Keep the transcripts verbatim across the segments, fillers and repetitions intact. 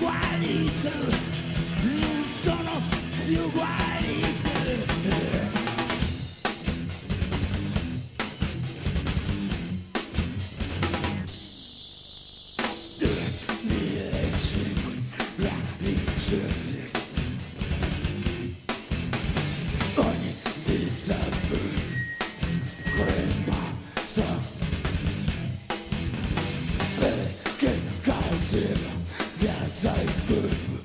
uguali tu, non sono più uguali tu. Ogni vita rimasta perché cautiva viaggia il corpo,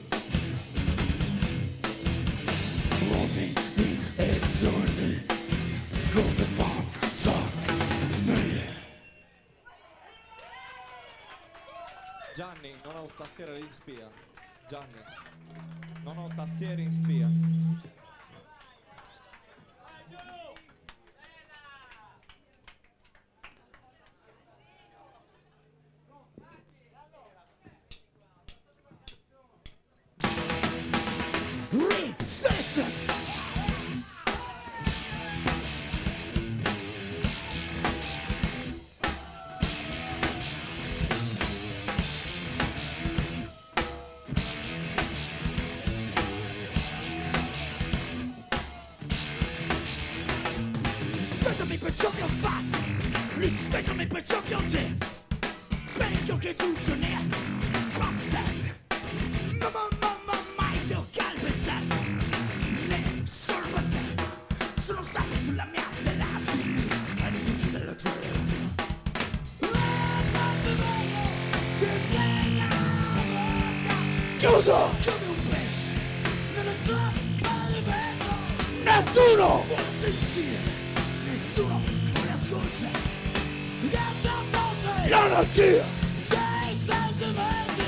uomini e giorni come fantasmi. Gianni, non ho tastiere in spia. Gianni, non ho tastiere in spia. Rispetto. Rispettami per ciò che ho fatto, rispettami per ciò che ho detto, peggio che tutto ne è passato. Ma ma ma ma mai ti ho calpestato, ne sono passato, sono stato sulla mia stella di luz all'inizio della tua realtà. Chiuso! Come un pesce nella zappa di vetro. Nessuno vuole sentire, nessuno vuole ascoltare. Questa voce l'anarchia dei sentimenti.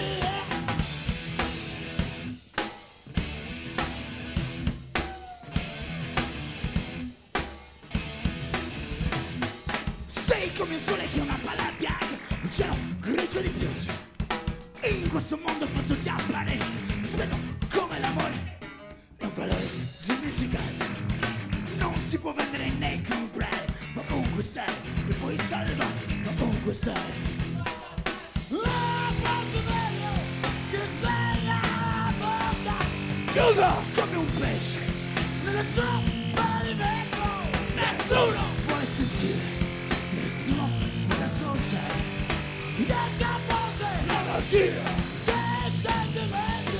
Sei come un sole che è una palla bianca, un cielo grigio di pioggia. In questo mondo fatto di apparenze, spero come l'amore è un valore dimenticato. Non si può vendere né comprare, ma ovunque stai, per poi salvare, ma ovunque stai. Ah, quanto bello che sei la bocca, chiusa come un pesce nella zappa di vetro. Nessuno vuole sentire, nessuno vuole ascoltare. Questa voce l'anarchia dei sentimenti.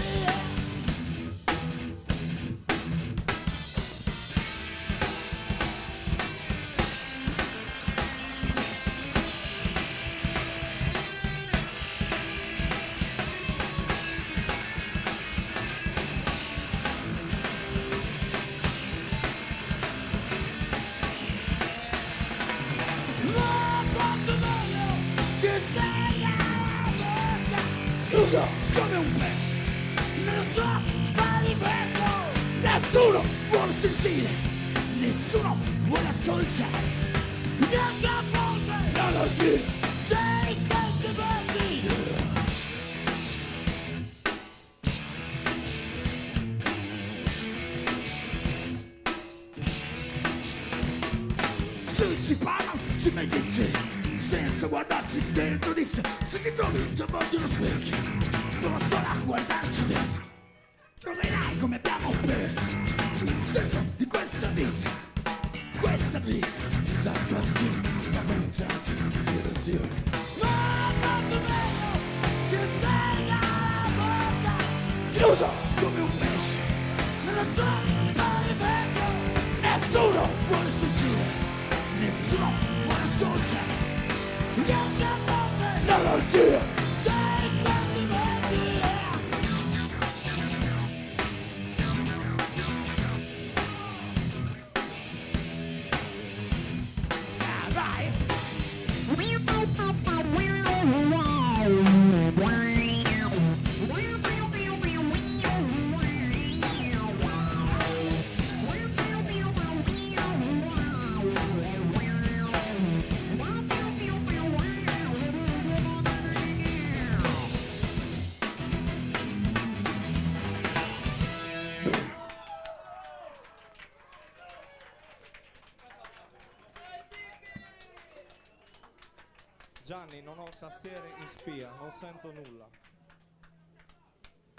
Ma quanto voglio che sei la bocca, chiusa come un pesce nella zappa di vetro. Nessuno vuole sentire, nessuno vuole ascoltare. Questa voce l'anarchia dei sentimenti. Se si parla, si mediti, senza guardarsi dentro di sé. Se ti trovi davanti allo specchio, non solo a guardarci dentro, troverai come abbiamo perso il senso di questa vita. Questa vita senza passione, ma con tanti direzioni. Ma quanto bello che sei la bocca, chiusa come un pesce nella zappa di vetro. Nessuno vuole sentire, nessuno vuole ascoltare. Questa voce l'anarchia dei sentimenti. Ah, vai! Gianni, non ho tastiere in spia, non sento nulla.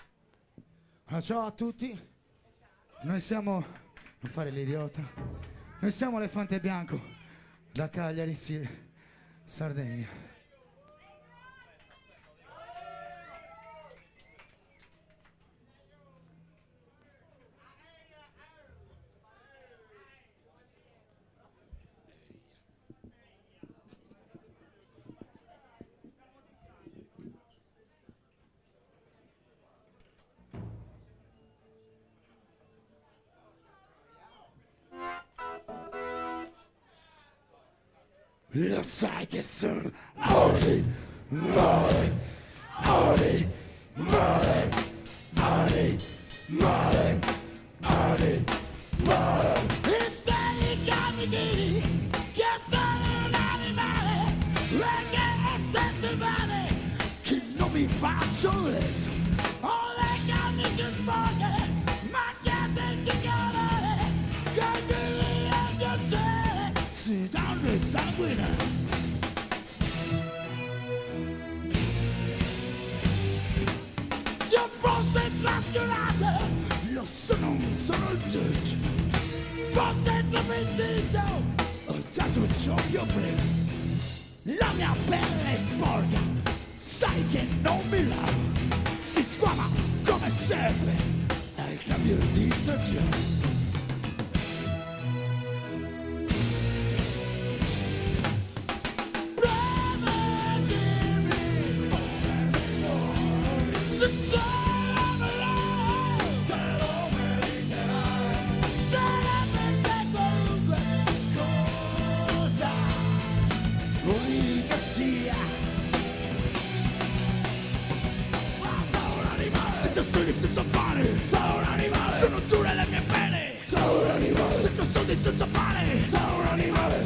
Ciao a tutti, noi siamo, non fare l'idiota, noi siamo Elefante Bianco, da Cagliari, sì, Sardegna. Lo sai che sono Oli, male, Oli, male, Oli, male, Oli, male. E stai i capiti che sono un animale, perché è sempre male, che non mi faccio letto. Ho le camicie sporche, macchiate di colore, candeli e giorgelle, si danno il sanguine. Se fosse trascurato, lo so, non sono il giudice. Fosse travestito, ho dato ciò che ho preso. La mia pelle è sporca, sai che non mi lavo. Si squama come sempre, al cambio di stagione. Senza pane, sono un animale, sono dure le mie pene, sono un animale, senza soldi, senza pane, sono un animale,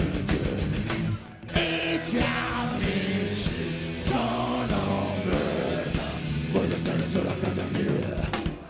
e i miei amici sono merda, voglio stare solo a casa mia.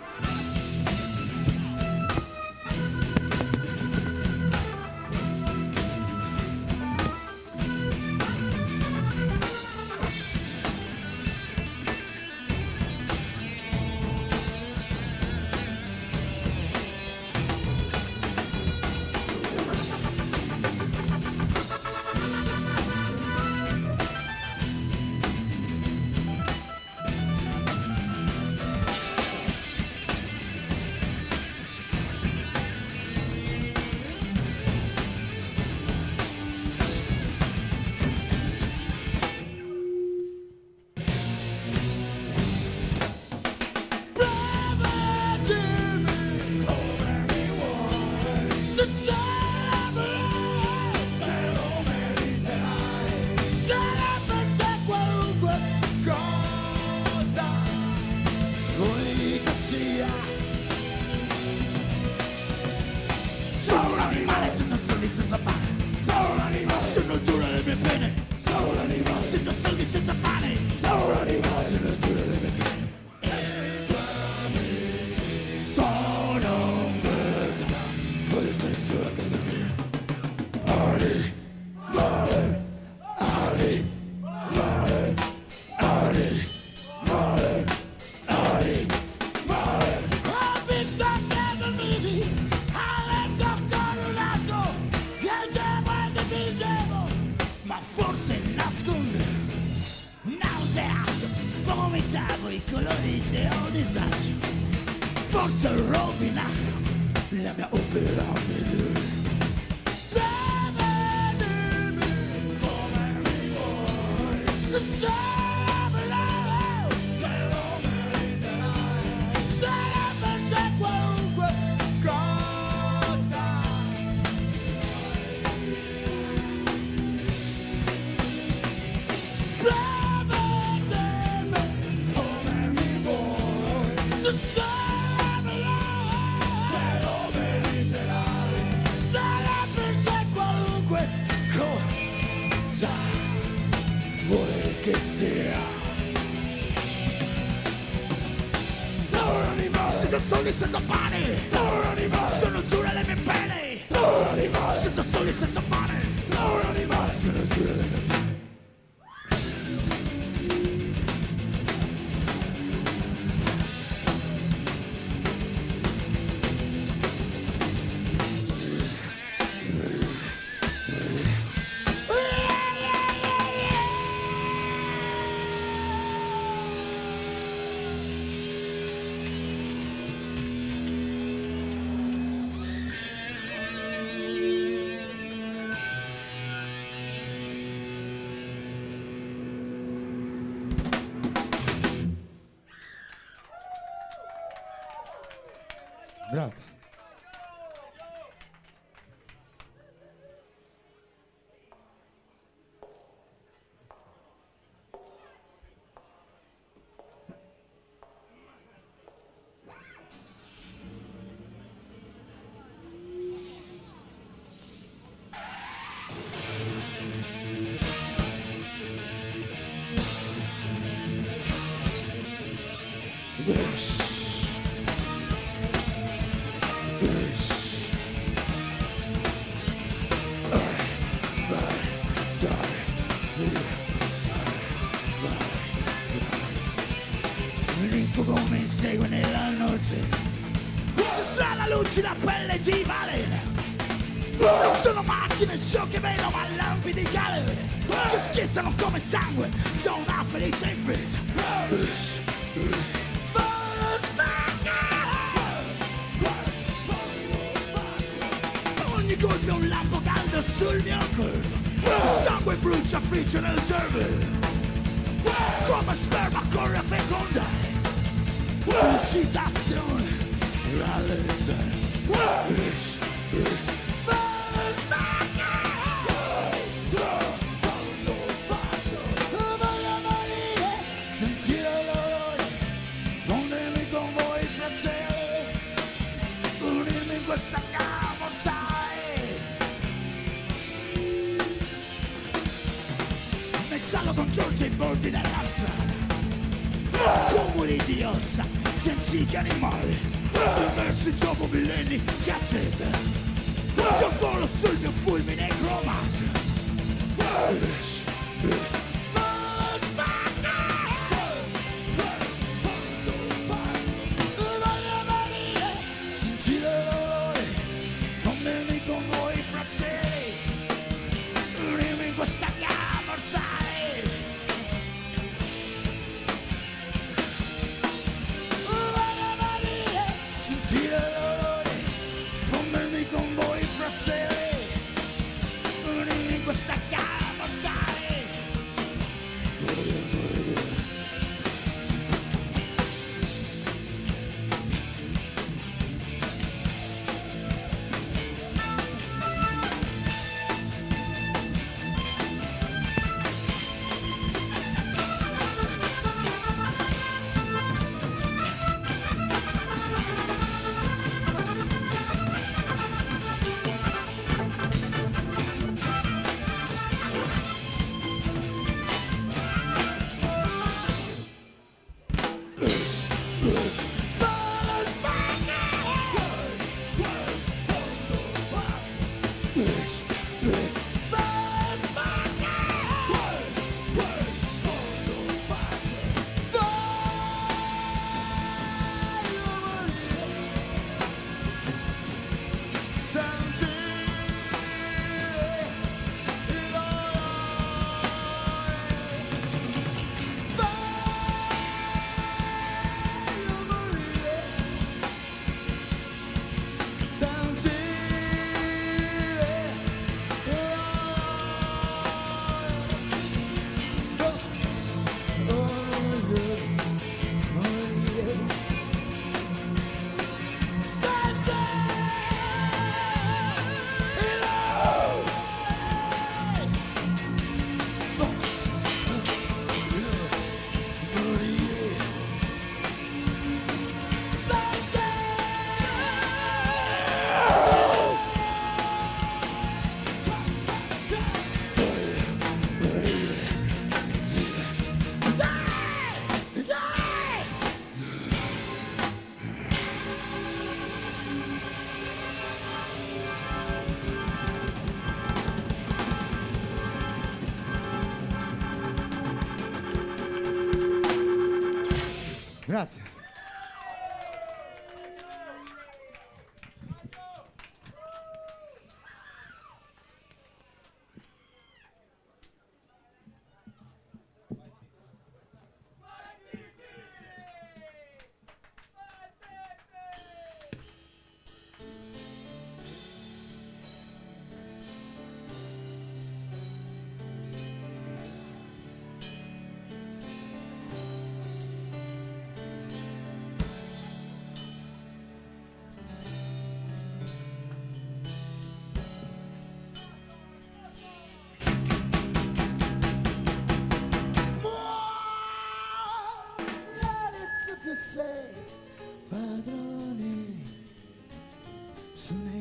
Senza pane, sono un animale, sono dure le mie pene, sono un animale, senza soldi, senza pane, sono un animale, sono dure le mie pene. Grazie. Come segue nella notte, questa strana luce la pelle di balena. Non sono macchine ciò che vedo, ma lampi di galere che schizzano come sangue da una ferita infinita. Ogni colpo è un lampo caldo sul mio corpo, il sangue brucia frigge nel cervello, come sperma corre a fecondare. Citazione, la lettera. Sentire l'orologio, fondermi con voi fratelli, unirmi in questa gara mortale. Mezzalo con giorgi ai bordi della strada, comuni di ossa, antichi animali, immersi dopo millenni di attesa. Io volo sul mio fulmine cromato. Sentire l'orologio, fondermi con voi fratelli, unirmi in questa gara mortale. Con voi fratelli, unirmi in questa gara mortale. Grazie.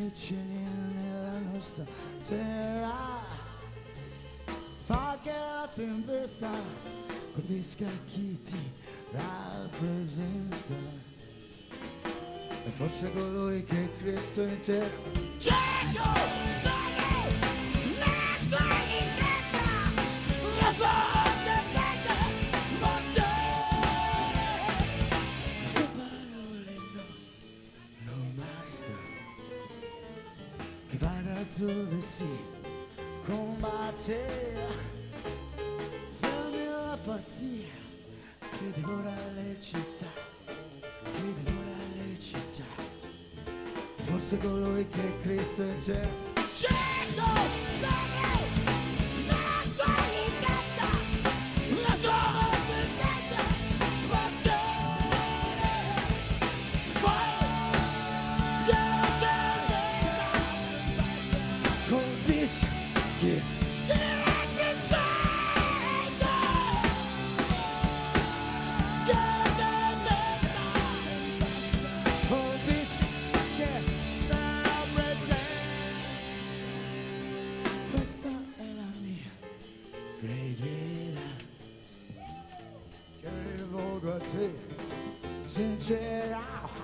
vicini nella nostra terra. Fa che la tempesta colpisca chi ti rappresenta. E forse colui che è Cristo in te. Cieco, stare, nella tua ricchezza, la sua tempesta, emozione. Se parole no, non basta, che vada dove si combatte, fermi la pazzia che divora le città, che divora le città. Forse colui che è Cristo in te. Cieco, stare, nella sua ricchezza, la sua certezza, passione, voglia certezza, colpisca chi ti rappresenta. Sincera,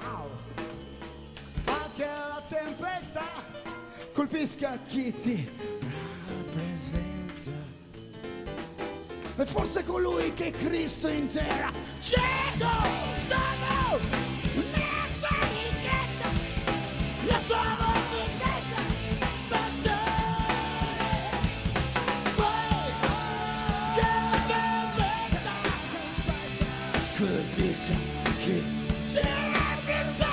anche la tempesta colpisca chi ti rappresenta. E forse colui che è Cristo in terra. Cieco, sono nella sua ricchezza, la sua ricchezza, passione, poi che la tempesta colpisca chi ti rappresenta.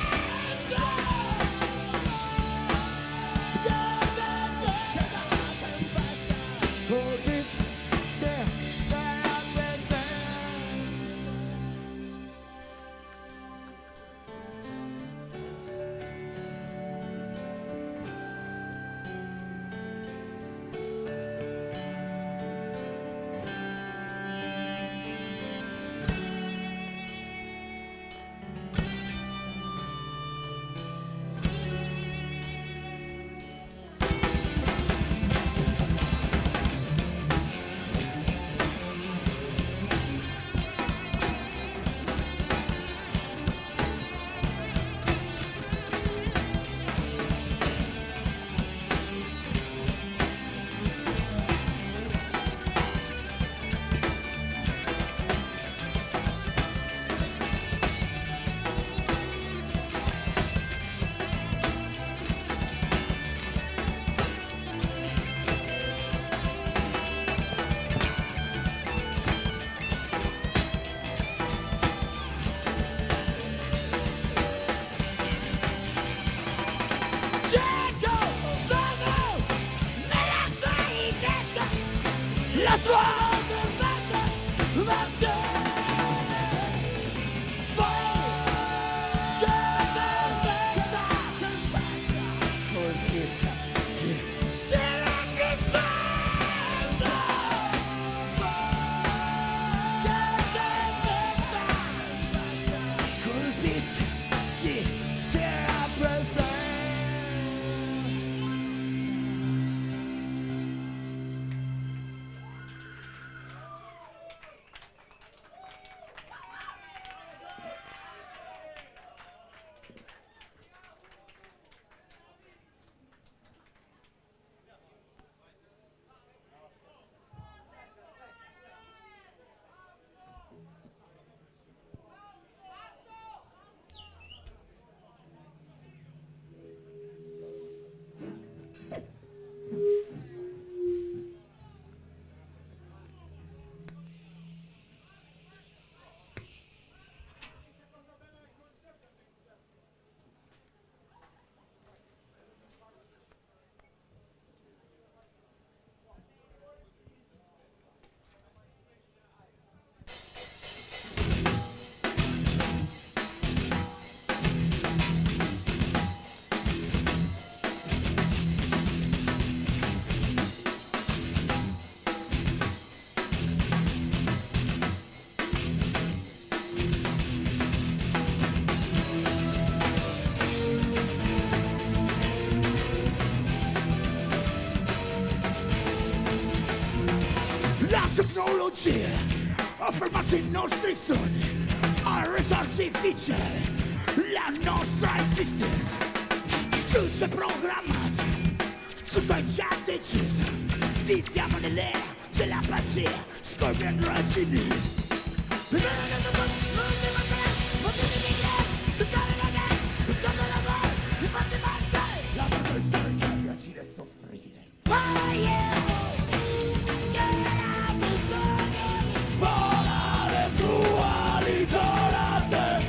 Colpisca chi ti rappresenta. La tua perfetta passione, poi che la tempesta colpisca chi ti rappresenta. Poi che la tempesta colpisca chi ti rappresenta. bugie, ha fermato i nostri sogni, ha reso artificiale la nostra esistenza. Tutto è programmato, tutto è già deciso. Viviamo nell'era della pazzia, scorpion ragini. La storia ci deve soffrire. Volare su ali dorate,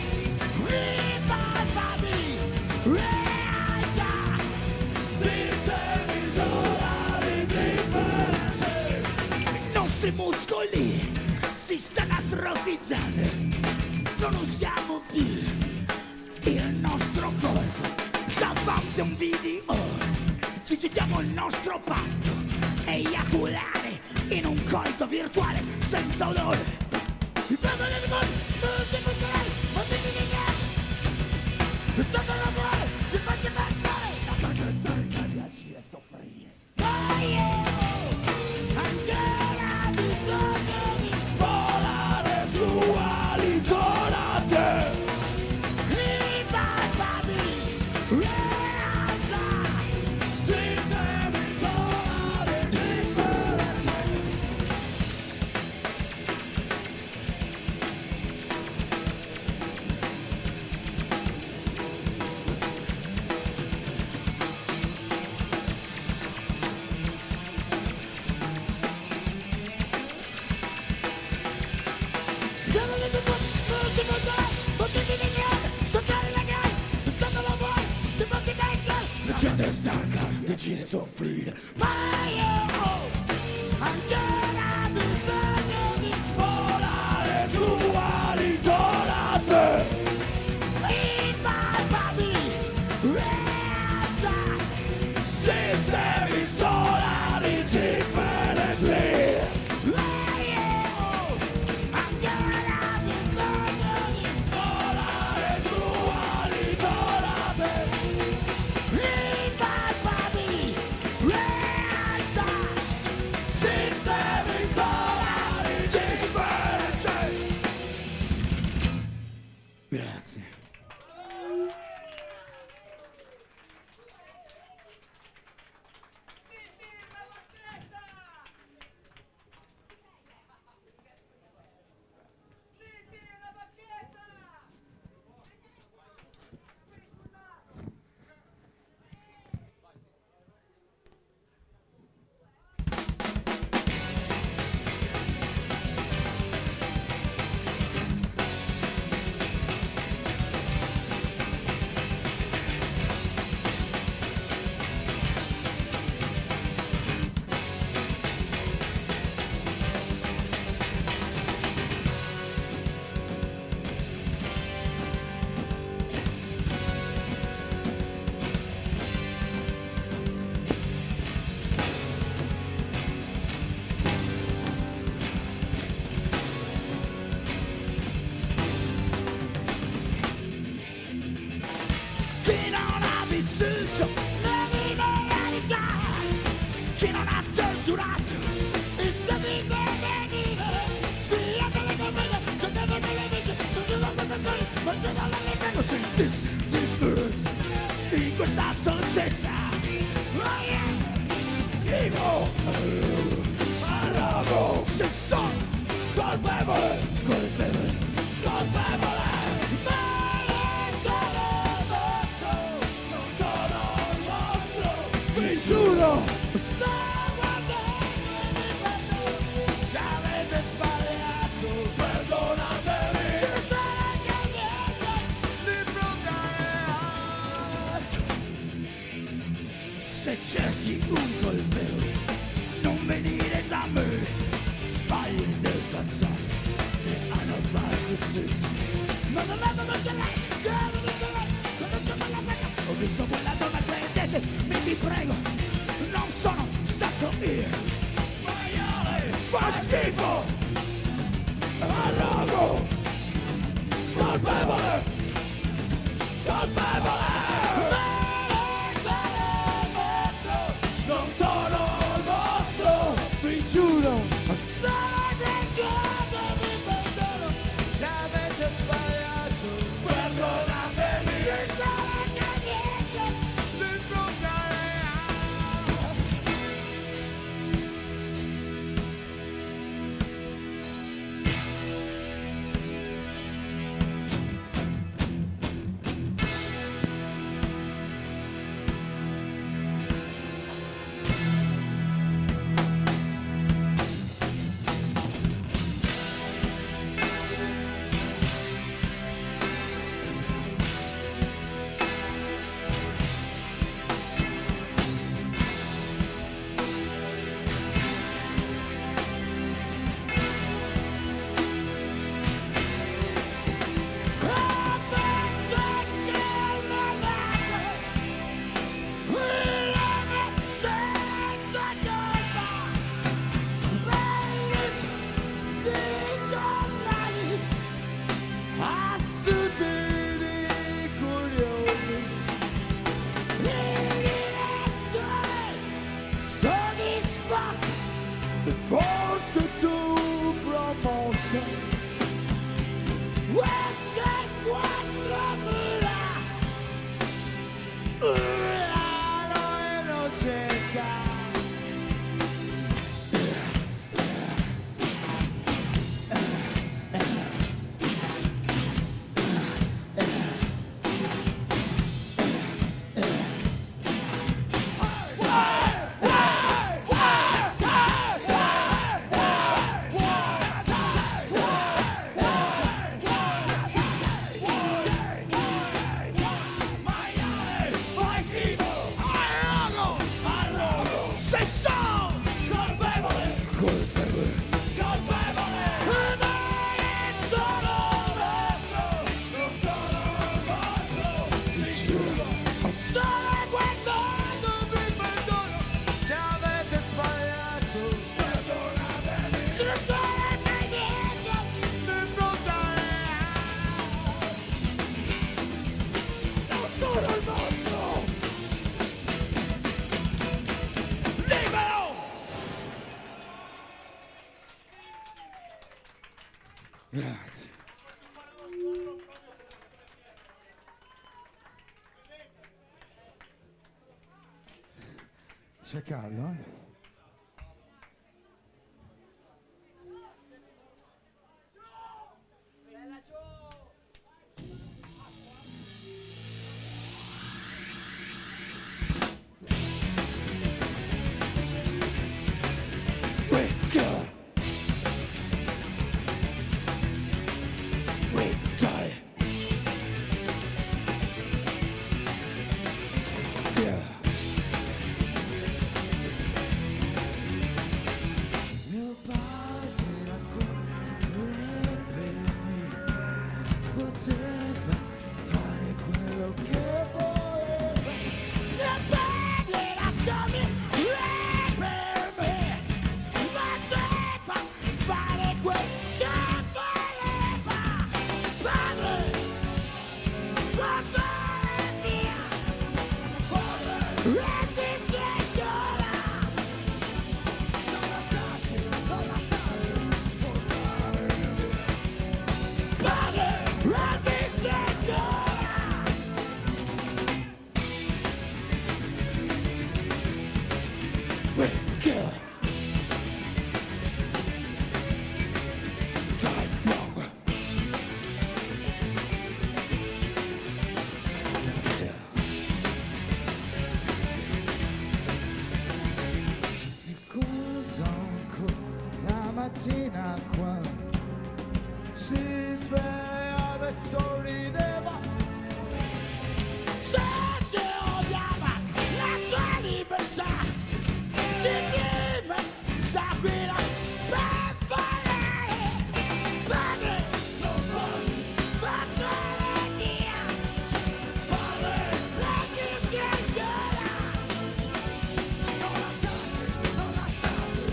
ribaltami, realtà, sistemi solari differenti. I nostri muscoli si stanno atrofizzando, non usiamo più il nostro corpo davanti a un video, ci cediamo il nostro pasto, eiaculare in un coito virtuale senza odore. I popoli del mondo, tutti muscolari, molti di lignari, è stato l'amore, ti faccio pensare, la cosa storica di agire e soffrire. Oh yeah, ancora bisogno di volare su ali dorate, ribaltami, realtà, sistemi solari differenti. Leggenda stanca, decide di soffrire, ma io ancora bisogno di volare su ali dorate, impalpabili, realtà, sistemi solari differenti. Ma io ancora bisogno di volare su ali dorate, impalpabili, realtà, sistemi solari differenti. Grazie. Chi non ha vissuto la mia realtà, chi non ha torturato il suo vita venire, spiegate le cose, sapete delle vite, sono la persona, ma se non la lega non senti differenza in questa società. Oh yeah, vivo, arrago, se sono colpevole, colpevole, colpevole. Giuro! Se avete sbagliato, perdonatemi! Se sarà cambiato, di se cerchi un colpevole, non venire da me. Sbagli del passato e hanno fatto tutti. Ma non avevo non ce l'hai, non ce l'hai, non ce l'hai. Ho visto quella donna credete, mi vi prego, non sono stato io. Maiale, fa schifo! Arrago! Colpevole! Colpevole! Non sono il vostro, vi giuro! Sono Grazie. C'è caldo, eh? Mattina quando si sveglia e sorrideva, se si odiava la sua libertà, si vive tranquilla per volare, padre, non vuoi fatto mia, padre, la ci si ancora, non lasciate, non lasciate,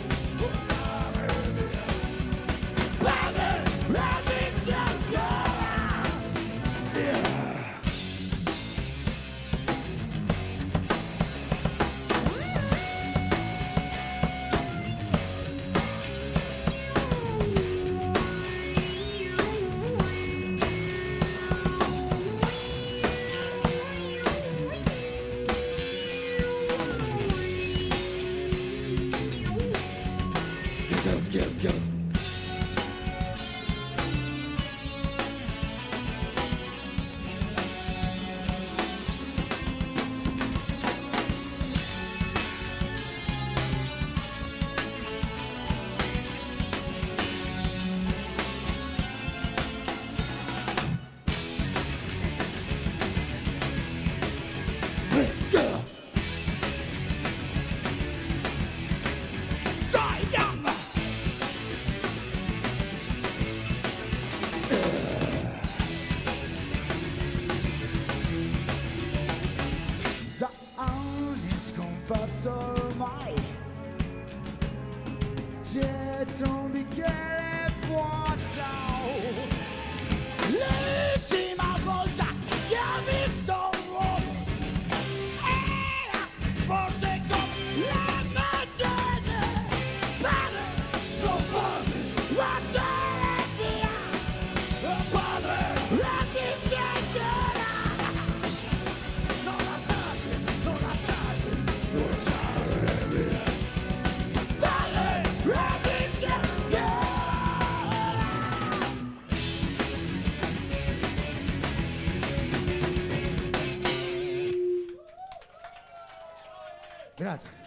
Go, go, go. Ormai dietro un bicchiere vuoto, l'ultima volta che ho visto un uomo era forse con la maggiore, padre, non farmi guardare via, padre, la distruggerà, non la fate, non la fate. Grazie.